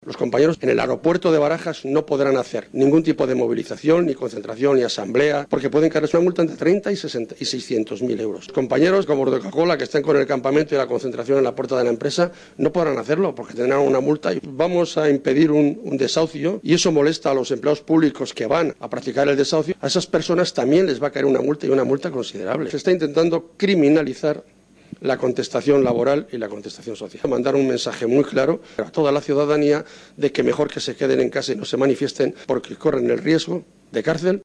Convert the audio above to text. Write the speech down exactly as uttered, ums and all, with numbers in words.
Los compañeros en el aeropuerto de Barajas no podrán hacer ningún tipo de movilización, ni concentración, ni asamblea, porque pueden caerles una multa entre treinta y seiscientos mil euros. Los compañeros como los de Coca-Cola que estén con el campamento y la concentración en la puerta de la empresa no podrán hacerlo porque tendrán una multa y vamos a impedir un, un desahucio y eso molesta a los empleados públicos que van a practicar el desahucio. A esas personas también les va a caer una multa y una multa considerable. Se está intentando criminalizar la contestación laboral y la contestación social. Mandar un mensaje muy claro a toda la ciudadanía de que mejor que se queden en casa y no se manifiesten porque corren el riesgo de cárcel